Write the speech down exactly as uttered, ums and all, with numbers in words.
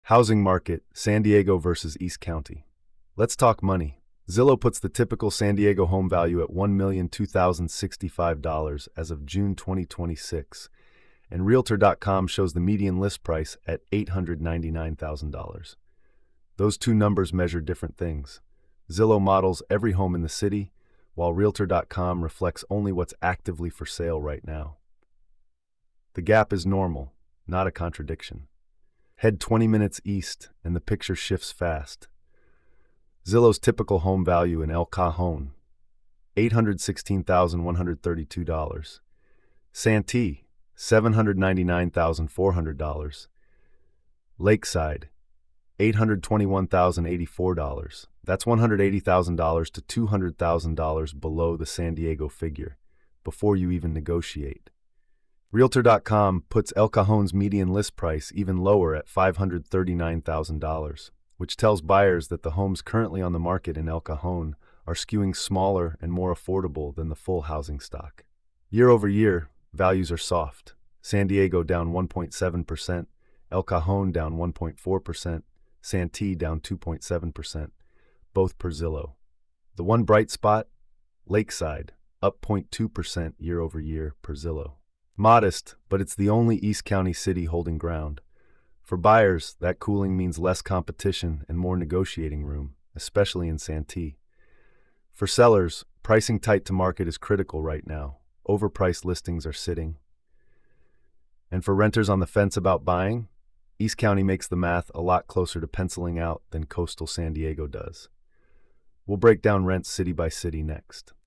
Housing market, San Diego versus East County. Let's talk money. Zillow puts the typical San Diego home value at one million two thousand sixty-five dollars as of June twenty twenty-six, and Realtor dot com shows the median list price at eight hundred ninety-nine thousand dollars. Those two numbers measure different things. Zillow models every home in the city, while Realtor dot com reflects only what's actively for sale right now. The gap is normal, not a contradiction. Head twenty minutes east, and the picture shifts fast. Zillow's typical home value in El Cajon, eight hundred sixteen thousand one hundred thirty-two dollars. Santee, seven hundred ninety-nine thousand four hundred dollars. Lakeside, eight hundred twenty-one thousand eighty-four dollars. That's one hundred eighty thousand dollars to two hundred thousand dollars below the San Diego figure, before you even negotiate. Realtor dot com puts El Cajon's median list price even lower at five hundred thirty-nine thousand dollars, which tells buyers that the homes currently on the market in El Cajon are skewing smaller and more affordable than the full housing stock. Year over year, values are soft. San Diego down one point seven percent, El Cajon down one point four percent, Santee down two point seven percent, both per Zillow. The one bright spot? Lakeside, up zero point two percent year over year per Zillow. Modest, but it's the only East County city holding ground. For buyers, that cooling means less competition and more negotiating room, especially in Santee. For sellers, pricing tight to market is critical right now. Overpriced listings are sitting. And for renters on the fence about buying, East County makes the math a lot closer to penciling out than coastal San Diego does. We'll break down rents city by city next.